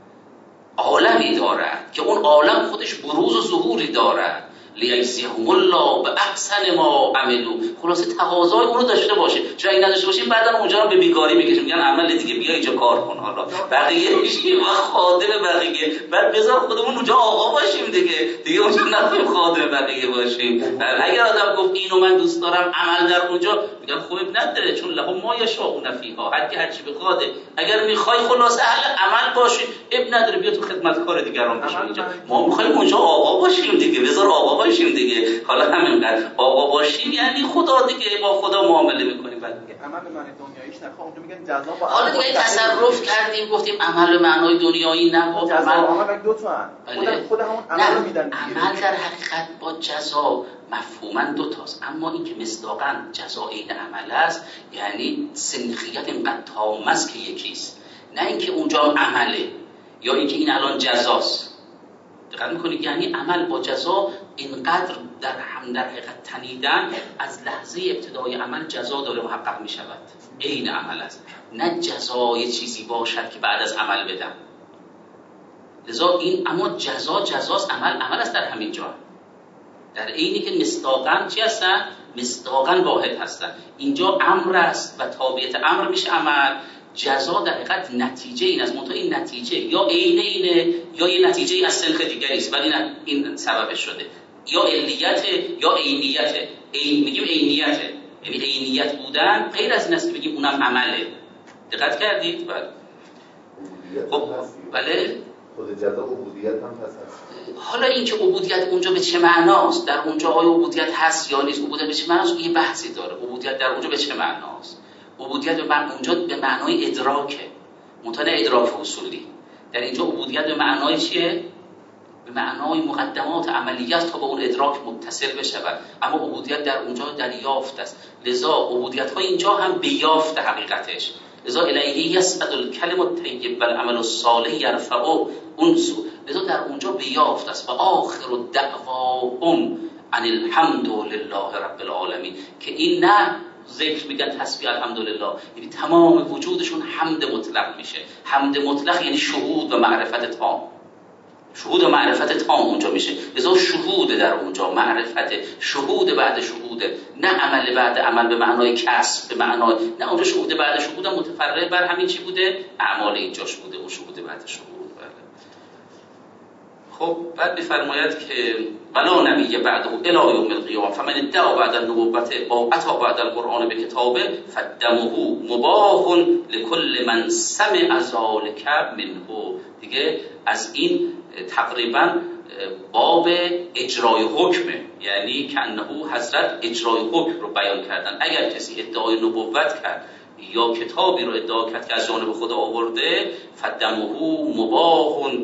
Speaker 1: عالمی دارد که اون عالم خودش بروز و ظهوری دارد. لیجزیهم الله به احسن ما عملو، خلاصه تقاضای اون رو داشته باشه. چون اگه نداشته باشیم بعدا اونجا هم به بیگاری میکشیم، میگن عمل دیگه بیا اینجا کار کن، حالا بقیه میشیم و خادم بقیه، بعد بذار خودمون اونجا آقا باشیم دیگه، دیگه اونجا نخواهیم خادم بقیه باشیم. اگر آدم گفت اینو من دوست دارم، عمل در اونجا، میگن خوب نداره، چون لهم ما یشاءون فیها، هر کی هر چی بخواد. اگر میخوای خلاصه اهل عمل باشی، اب نداره، بیا تو خدمتکار دیگران باشی. اینجا ما میخوایم اونجا آقا باشیم دیگه، بذار آقا باشیم دیگه. حالا همینقدر آقا باشیم یعنی خدا دیگه، با خدا معامله میکنیم. بعد میگه
Speaker 2: عمل معنی دنیاییش نخوام، اونجا میگن جزا با
Speaker 1: حالا دیگه تصرف کردیم گفتیم عمل معنای دنیایی نه، با
Speaker 2: جزا عمل دو تا ان خود خود همون عمل رو میدن.
Speaker 1: عمل در حقیقت با جزا مفهوما دو تاست، اما این که مصداقاً جزا عین عمل است، یعنی سنخیت اینقدر تام است که یکیست، نه اینکه اونجا عمله یا اینکه این الان جزاست. دقت میکنید؟ یعنی عمل با جزا اینقدر در هم در حقیقت تنیدن، از لحظه ابتدای عمل جزا داره محقق می شود، عین عمل است، نه جزای چیزی باشد که بعد از عمل بدم. لذا این اما جزا جزاست، عمل عمل است در همین جا، در عینی که مصداقاً چی هستن؟ مصداقاً واحد هستن. اینجا امر است و تابعیت امر میشه عمل، جزا در حقیقت نتیجه این است، منتها این نتیجه یا عین اینه یا یه نتیجه از سنخ دیگری است، ولی نه این سببش شده، یا علیت یا عینیت. عین میگیم عینیت، یعنی عینیت بودن غیر از این است که بگیم اونم عمله. دقت کردید؟ بله. خب بله،
Speaker 3: خود جزا عبودیت هم هست.
Speaker 1: حالا این که عبودیت اونجا به چه معناست، در اونجا آیا عبودیت هست یا نیست، عبودیت به چه معناست، یه بحثی داره. عبودیت در اونجا به چه معناست؟ عبودیت به معنای اونجا به معنای ادراکه، منتها نه ادراک اصولی. در اینجا عبودیت به معنای چیه؟ به معنای مقدمات عملیه است تا به اون ادراک متصل بشه، اما عبودیت در اونجا دریافت است. لذا عبودیت ها اینجا هم به یافت حقیقتش. لذا الیه یصعد الکلم الطیب والعمل الصالح یرفعه، اون سو. لذا در اونجا به یافت است. و آخر دعواهم ان الحمد لله رب العالمین، که این نه ذکر میگن تسبیح الحمدلله، یعنی تمام وجودشون حمد مطلق میشه. حمد مطلق یعنی شهود و معرفت تام، شهود و معرفت تام اونجا میشه. لذا شهود در اونجا، معرفت، شهود بعد شهود، نه عمل بعد عمل به معنای کسب، به معنای نه اونجا شهود بعد شهود هم متفرع بر همین چی بوده، اعمال اینجاش بوده و شهود بعد شهود. خب بعد بفرماید که ولا نبی بعده الی یوم القیامه فمن ادعا بعد النبوت او اتى بعد القرآن بکتاب فدمه مباح لكل من سمع ذلك منه. دیگه از این تقریبا باب اجرای حکمه، یعنی کنه حضرت اجرای حکم رو بیان کردن. اگر کسی ادعای نبوت کرد یا کتابی رو ادعا کرد که از جانب خدا آورده، فدمه مباح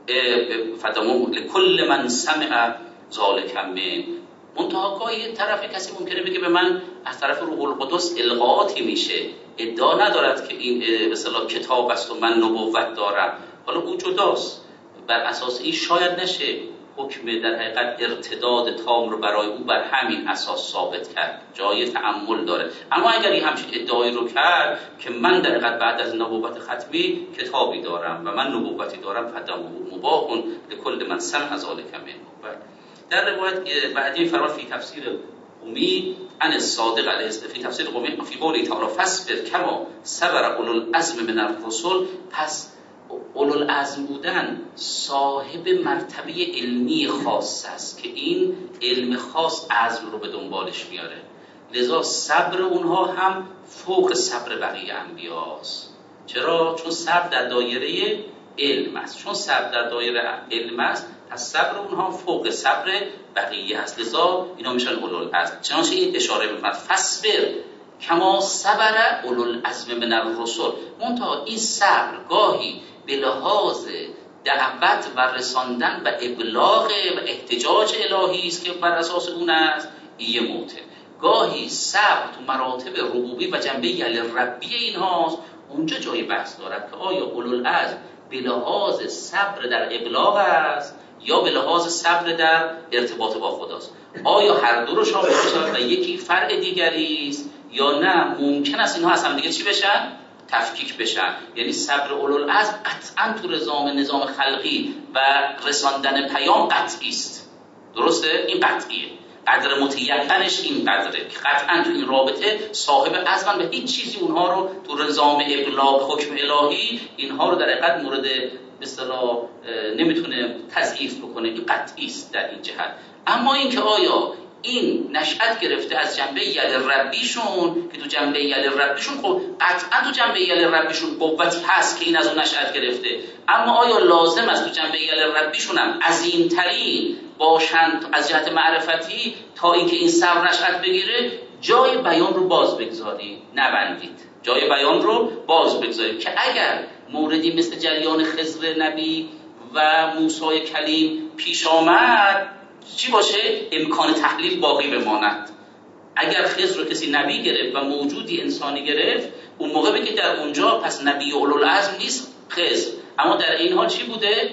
Speaker 1: فدمه لکل من سمع ذالک من. منتها گاهی طرف کسی ممکنه بگه به من از طرف روح القدس القاءاتی میشه، ادعا ندارد که این به اصطلاح کتاب است و من نبوت دارم. حالا او جداست، بر اساس این شاید نشه حکم در حقیقت ارتداد تام رو برای او بر همین اساس ثابت کرد، جای تأمل داره. اما اگر این همچین ادعایی رو کرد که من در حقیقت بعد از نبوت ختمی کتابی دارم و من نبوتی دارم، فدمه مباح لکل من سمع ذالک من. در روایت بعدی فرمان فی تفسیر قمی عن الصادق علیه السلام، فی تفسیر قمی فی قوله تعالی فاصبر کما صبر اولو العزم من الرسل. پس اولو العزم بودن صاحب مرتبه علمی خاص است که این علم خاص عزم رو به دنبالش میاره، لذا صبر اونها هم فوق صبر بقیه انبیاست. چرا؟ چون صبر در دایره علم است، چون صبر در دایره علم است پس صبر اونها فوق صبر بقیه است، لذا اینا میشن اولو العزم. چنانچه این اشاره میکنه فاصبر کما صبر اولو العزم من الرسل. منتها این صبر گاهی به لحاظ دعوت و رساندن و ابلاغ و احتجاج الهی است که بر اساس اون است یه موته. گاهی صبر تو مراتب ربوبی و جنبه یل ربی اینهاست، اونجا جای بحث دارد که آیا اولو العزم به لحاظ صبر در ابلاغ است یا به لحاظ صبر در ارتباط با خداست. آیا هر دو رو شامل بشن و یکی فرع دیگری است یا نه ممکن است اینها از هم دیگه چی بشن؟ تفکیک بشن. یعنی صبر اولوالعزم قطعا تو نظام نظام خلقی و رساندن پیام قطعی است. درسته؟ این قطعیه. قدر متیقنش این قدره که قطعا تو این رابطه صاحب عزمن به هیچ چیزی اونها رو تو نظام ابلاغ حکم الهی اینها رو در حقیقت مورد به اصطلاح نمیتونه تضعیف بکنه. این قطعی است در این جهت. اما اینکه آیا این نشأت گرفته از جنبه ید ربیشون که تو جنبه ید ربیشون خب قطعا تو جنبه ید ربیشون قوتی هست که این از اون نشأت گرفته، اما آیا لازم است تو جنبه ید ربیشون هم عظیم‌ترین باشند از جهت معرفتی تا اینکه این صبر نشأت بگیره؟ جای بیان رو باز بگذارید، نبندید. جای بیان رو باز بگذارید که اگر موردی مثل جریان خضر نبی و موسی کلیم پیش آمد چی باشه؟ امکان تحلیل باقی بماند. اگر خضر رو کسی نبی گرفت و موجودی انسانی گرفت، اون موقع بگه در اونجا پس نبی اولوالعزم نیست خضر، اما در این حال چی بوده؟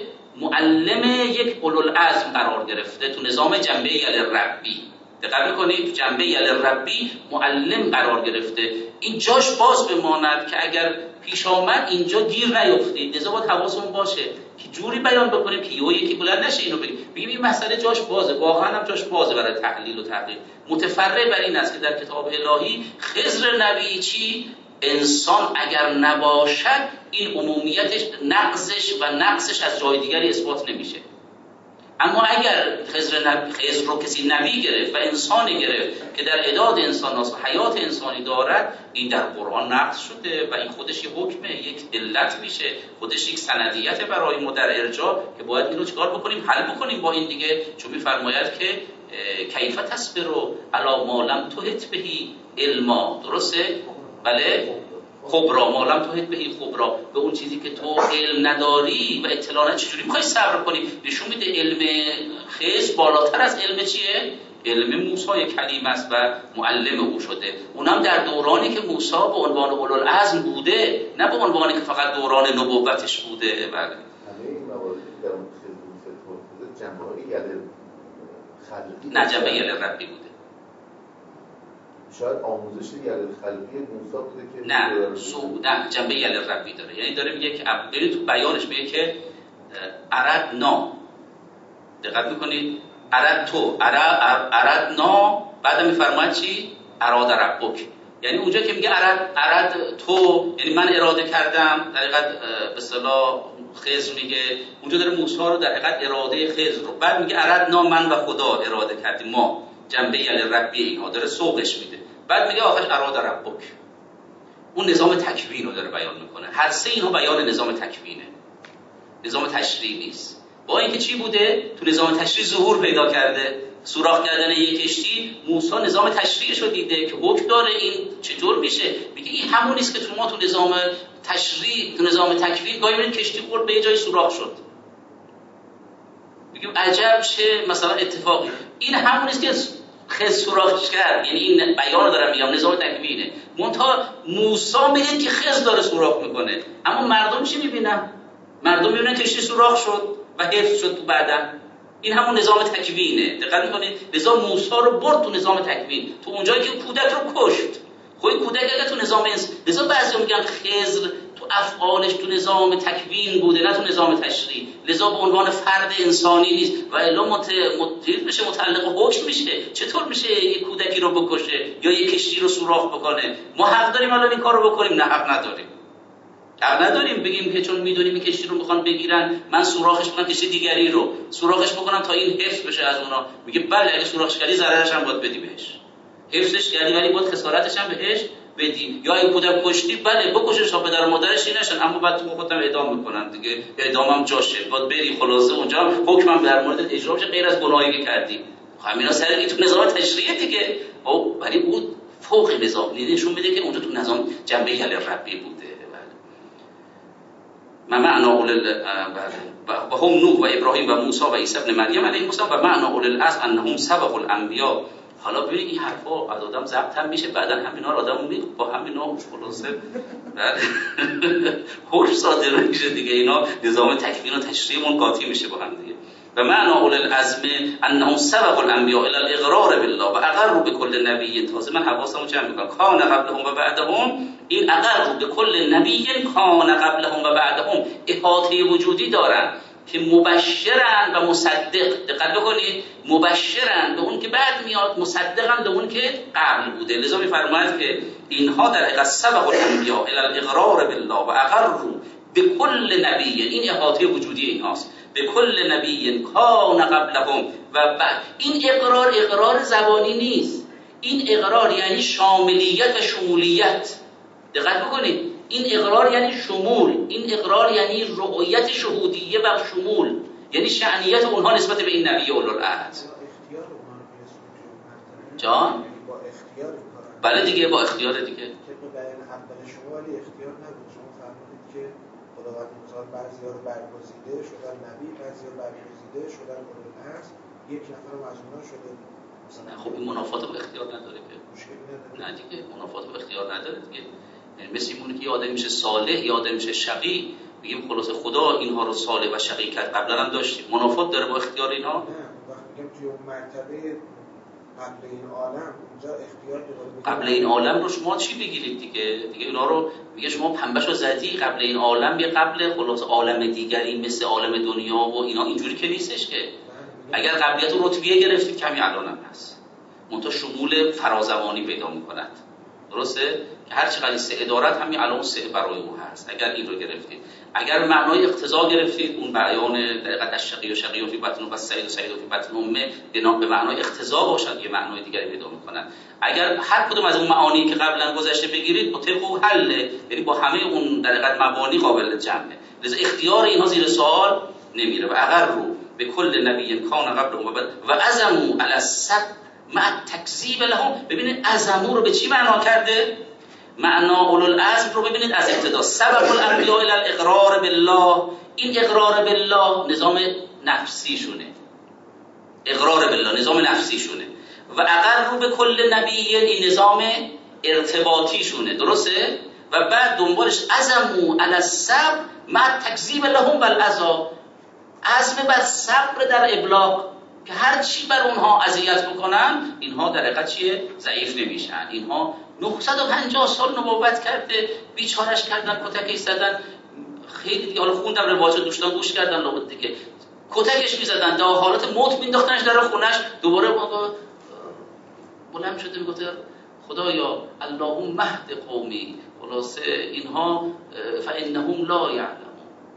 Speaker 1: معلم یک اولوالعزم قرار گرفته تو نظام جنبه یل ربی. دقت کنید تو جنبه یل ربی معلم قرار گرفته. این جاش باز بماند که اگر پیش آمد اینجا گیر نیفتید. لذا باید حواسمون باشه که جوری بیان بکنیم که یهو یکی بلند نشه اینو بگیم بگیم این مسئله جاش بازه، واقعا هم جاش بازه برای تحلیل و تحقیق. متفرع بر این است که در کتاب الهی خضر نبی چی؟ انسان اگر نباشد این عمومیتش نقضش و نقصش از جای دیگری اثبات نمیشه. اما اگر خضر, نب... خضر رو کسی نبی گرفت و انسانی گرفت که در اعداد انسان هست و حیات انسانی دارد، این در قرآن نقض شده و این خودش یک حکمه، یک علت میشه، خودش یک سندیت برای ما در ارجاع که باید اینو چکار بکنیم؟ حل بکنیم با این دیگه. چون میفرماید که کیف تصبروا علی ما لم تحط بهی علما. درسته؟ بله؟ خبرا ما لم تحط بهی خبرا، به اون چیزی که تو علم نداری و اطلاع چجوری میخوای صبر کنی؟ نشون میده علم خضر بالاتر از علم چیه؟ علم موسی کلیم است و معلم او شده. اونم در دورانی که موسی به عنوان اولوالعزم بوده، نه به عنوانی که فقط دوران نبوتش بوده. بله.
Speaker 3: همه این مواردی که در اون خضر جنبه‌های یل خلقی
Speaker 1: نه جنبه یل ربی بوده.
Speaker 3: شاید آموزش یل خلقی موسی بوده که
Speaker 1: نه سو نه جنبه یل ربی داره. یعنی داره میگه که ببینید تو بیانش میگه که اردنا، دقت میکنید، ارد تو اردنا، بعد میفرماید چی؟ اراد ربک. یعنی اونجا که میگه ارد ارد تو یعنی من اراده کردم، در حقیقت به اصطلاح خضر میگه اونجا داره موسی رو در حقیقت اراده خضر رو، بعد میگه اردنا من و خدا اراده کردیم ما، جنبه یل ربی اینها داره سوقش میده. بعد میگه آخرش اراد ربک، اون نظام تکوین رو داره بیان میکنه. هر سه اینها بیان نظام تکوینه، نظام تشریعی نیست. با اینکه چی بوده؟ تو نظام تشریع ظهور پیدا کرده. سوراخ کردن یک کشتی، موسی نظام تشریعش رو دیده که حکم داره این چطور میشه. میگه این همون نیست که تو ما تو نظام تشریع، تو نظام تکوین گاهی میبینید کشتی خورد به یه جای سوراخ شد. میگیم عجب چه مثلا اتفاقی. این همون نیست که خیلی سوراخش کرد، یعنی این بیان رو دارم میگم نظام تکوینه. منتها موسی میگه که خز داره سوراخ میکنه، اما مردم چی میبینن؟ مردم میبینن کشتی سوراخ شد و حفظ شد تو بعدن. این همون نظام تکوینه. دقت میکنید نظام موسی رو برد تو نظام تکوین، تو اونجایی که کودک رو کشت. خب کودک اگه تو نظام انس... نظام بعضی میگن خضر تو افعالش تو نظام تکوین بوده نه تو نظام تشریع، لذا به عنوان فرد انسانی نیست و الا مت... مت... بشه متعلق حکم میشه. چطور میشه یک کودکی رو بکشه یا یک کشتی رو سوراخ بکنه؟ ما حق داریم الان این کارو بکنیم؟ نه حق نداریم. حق نداریم بگیم که چون میدونیم این کشتی رو میخوان بگیرن من سوراخش کنم کشتی دیگری رو سوراخش بکنم تا این حفظ بشه از اونا. میگه بله اگه سوراخش کردی ضررش هم باید بدی بهش، حفظش کردی ولی باید خسارتش هم بهش بدی. یا این کودک کشتی بله بکشش تا پدر و مادرش نشن، اما بعد تو خودت اعدام میکنن دیگه، اعدام هم جاشه باید بری. خلاصه اونجا حکمم در مورد اجرا بشه غیر از گناهی که کردی. همینا سر این تو نظام تشریعه دیگه. او ولی بود فوق نظام نشون میده که اونجا تو نظام جنبه یل ربی بوده. ما معنا اول و هم نوح و ابراهیم و موسی و عیسی ابن مریم علیهم السلام و معنا اول العزم انهم سبق الانبیاء. حالا ببینید این حرفا از آدم ضبط هم میشه، بعدن همینا رو آدم میگه با همینا خلاصه هوش صادر میشه دیگه. اینا نظام تکوین و تشریعمون قاطی میشه با هم دیگه. و معنا اول العزم انهم سبق الانبیاء الى الاقرار بالله و اقروا بكل نبی. تازه من حواسمو جمع میکنم کان قبلهم و بعدهم. این اقروا بكل نبی کان قبلهم و بعدهم احاطه وجودی دارن که مبشرن و مصدق. دقت بکنید مبشرن به اون که بعد میاد، مصدقن به اون که قبل بوده. لذا میفرماید که اینها در حقیقت سبق الانبیاء الى الاقرار بالله و اقروا بكل نبی. این احاطه وجودی اینهاست. به کل نبی کان قبلهم و بعد. این اقرار اقرار زبانی نیست، این اقرار یعنی شاملیت و شمولیت. دقت بکنید این اقرار یعنی شمول، این اقرار یعنی رؤیت شهودیه و شمول، یعنی شأنیت اونها نسبت به این نبی اولوالعهد. جان؟ بله دیگه با اختیار دیگه.
Speaker 4: خداوند مثال بعضی‌ها رو برگزیده شدن نبی، بعضی‌ها برگزیده شدن اولوالعزم، یک نفر از اونها شده
Speaker 1: مثلا. خب این منافات به اختیار نداره که. نه دیگه منافات به اختیار نداره دیگه. یعنی مثل اینه که یه آدم میشه صالح یا آدم میشه شقی، میگیم خلاص خدا اینها رو صالح و شقی کرد. قبلا هم داشتیم. منافات داره با اختیار اینها؟
Speaker 4: نه وقتی میگم توی اون مرتبه قبل این عالم اونجا اختیار داره.
Speaker 1: قبل این عالم رو شما چی بگیرید دیگه؟ دیگه اینا رو میگه شما پنبهشو زدی. قبل این عالم یه قبل خلاص عالم دیگری مثل عالم دنیا و اینا اینجوری که نیستش که. اگر قبلیت رو رتبیه گرفتید کمی الانم هست، منتها شمول فرازمانی پیدا میکند. درسته که هر چقدر سه دارد همین الان سه برای او هست. اگر این رو گرفتید، اگر معنای اقتضا گرفتید، اون بیان دقیقاً شقی و شقی و فی بطن و سعید و سعید و فی بطن امه به معنای اقتضا باشد، یه معنای دیگری پیدا میکنند. اگر هر کدوم از اون معانی که قبلا گذشته بگیرید با طبق او حله، یعنی با همه اون دقیقاً مبانی قابل جمعه. لذا اختیار اینها زیر سوال نمیره. و اگر رو به کل نبی کان قبل و عزموا علی السب مع تکذیب لهم. ببینید عزمو رو به چی معنا کرده؟ معنا اولوالعزم رو ببینید از ابتدا سبق الانبیاء الی الاقرار بالله. این اقرار بالله نظام نفسی شونه، اقرار بالله نظام نفسی شونه. و اقر رو به کل نبی این نظام ارتباطی شونه. درسته؟ و بعد دنبالش عزمو علی الصبر مع تکذیب لهم والاذى. عزم بر صبر در ابلاغ که هر چی بر اونها اذیت بکنن اینها در حقیقت چیه؟ ضعیف نمیشن. اینها نهصد و پنجاه سال نبوت کرده، بیچارش کردن، کتکش زدن. خیلی دیگه حالا خوندم روایات دوستان گوش کردن لابد دیگه. کتکش میزدن تا حالت موت مینداختنش در خونش. دوباره بلند شده میگفت خدایا اللهم مهد قومی. خلاصه اینها فانهم لا یعلمون.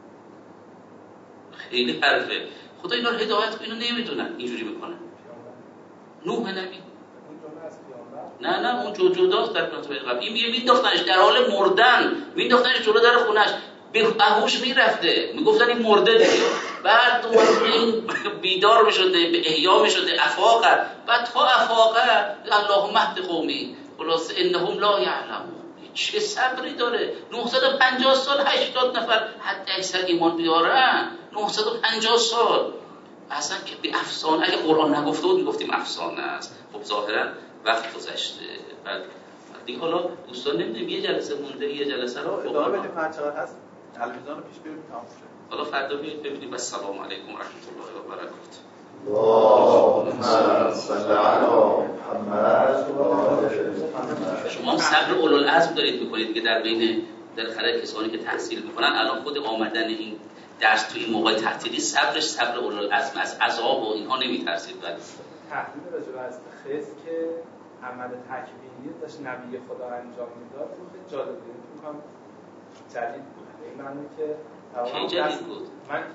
Speaker 1: خیلی حرفه. خدا اینا رو هدایت کنه، اینو نمیدونن اینجوری میکنن. نوح نبی نه نه اون جو جداست در کنترل قبل. این میگه مینداختنش در حال مردن، مینداختنش جلو در خونش، به هوش میرفته، میگفتن این مرده دیگه. بعد دوباره این بیدار میشده، به احیا میشده، افاق، بعد تا افاق اللهم اهد قومی خلاص انهم لا یعلمون. چه صبری داره؟ نهصد و پنجاه سال هشتاد نفر حد اکثر ایمان بیارن، نهصد و پنجاه سال اصلا که به افسانه، اگه قرآن نگفته بود میگفتیم افسانه است. خب ظاهرا وقت گذشته. بعد دیگه حالا دوستان نمیدونیم یه جلسه مونده، یه جلسه رو
Speaker 2: ادامه بدیم هر چقدر هست تلویزیون رو پیش بریم تمام شه.
Speaker 1: حالا فردا بیاید ببینیم. السلام علیکم و رحمت الله و برکاته.
Speaker 3: اللهم صل علی محمد و آل
Speaker 1: شما هم صبر اولوالعزم دارید میکنید دیگه در بین در خلال کسانی که تحصیل میکنن. الان خود آمدن این درس تو این موقع تعطیلی صبرش صبر اولوالعزم، از عذاب و اینها نمیترسید. بعد
Speaker 5: تحلیل راجع به از خضر که عمل تکوینی داشت نبی خدا انجام میداد خیلی جالب بود. میگم جدید بود. این معنی که
Speaker 1: کی جدید بود؟
Speaker 5: من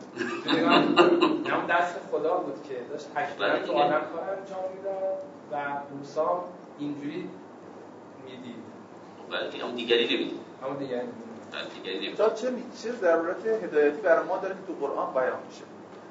Speaker 5: میگم دست خدا بود که داشت تکوین تو عالم کار انجام میداد و موسی اینجوری میدید.
Speaker 1: ولی اون دیگری نمیدید.
Speaker 5: اون دیگری
Speaker 1: دیگری نمیدید.
Speaker 2: تا چه چه ضرورت هدایتی برای ما داره که تو قرآن بیان میشه؟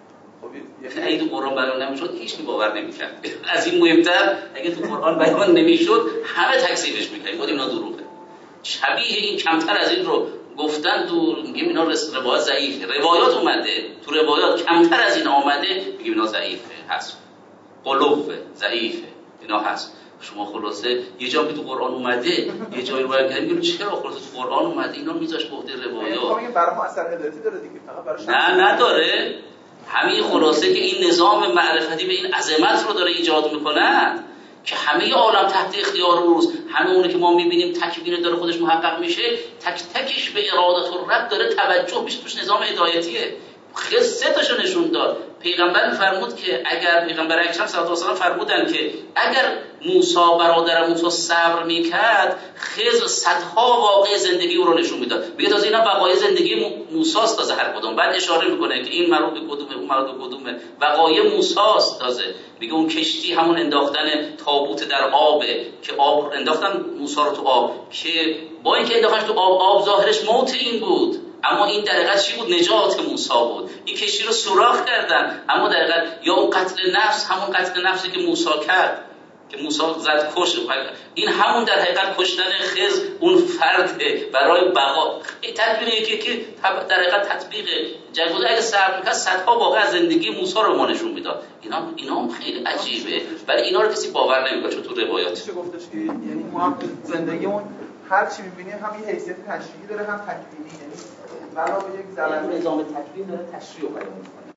Speaker 2: خب
Speaker 1: اگه تو قرآن بیان نمیشد هیچ کی باور نمیکرد. از این مهمتر اگه تو قرآن بیان نمیشد همه تکذیبش میکردن. گفتیم اینا دروغه. شبیه این کمتر از این رو گفتن تو میگیم اینا روایت ضعیفه. روایات اومده تو روایات کمتر از این آمده میگیم اینا ضعیفه، هست قلوبه، ضعیفه، اینا هست. شما خلاصه یه جا که تو قرآن اومده یه جایی روایت کردن میگم چرا خلاصه تو قرآن اومده اینا میذاش به عهده روایات.
Speaker 2: میگم برای ما اثر هدایتی داره دیگه، فقط برای
Speaker 1: نه نداره. همین خلاصه که این نظام معرفتی به این عظمت رو داره ایجاد میکنه که همه عالم تحت اختیار اوست. همه اونه که ما میبینیم تکوین داره خودش محقق میشه، تک تکش به ارادت الرب داره توجه میشه، توش نظام هدایتیه. خیلی سه تاشو نشون داد. پیغمبر فرمود که اگر پیغمبر اکرم صلی الله علیه و آله فرمودن که اگر موسی برادر موسی صبر میکرد، خضر صدها واقعه زندگی او رو نشون میداد. میگه تازه اینا وقایع زندگی موسی است تازه هر کدوم. بعد اشاره میکنه که این مربوط به کدومه، اون مربوط به کدومه. وقایع موسی است تازه. میگه اون کشتی همون انداختن تابوت در آبه که آب انداختن موسی رو تو آب، که با اینکه انداختنش تو آب، آب ظاهرش موت این بود، اما این در حقیقت چی بود؟ نجات موسی بود. این کشتی رو سوراخ کردن، اما در حقیقت یا اون قتل نفس، همون قتل نفسی که موسی کرد، که موسی زد کش، این همون در حقیقت کشتن خضر اون فرد برای بقا. این تدبیر یکی که در حقیقت تطبیق جگوزه اگه صبر میکرد صدها واقعا از زندگی موسی رو ما نشون میداد. اینا اینا هم خیلی عجیبه، ولی اینا رو کسی باور نمیکنه چون تو روایات
Speaker 2: چه گفتش که یعنی ما هم زندگیمون هر چی میبینیم هم یه حیثیت تشریعی داره هم تکوینی، یعنی علاوه یک زلمه
Speaker 1: نظام تکوین داره تشریع رو بیان میکنه.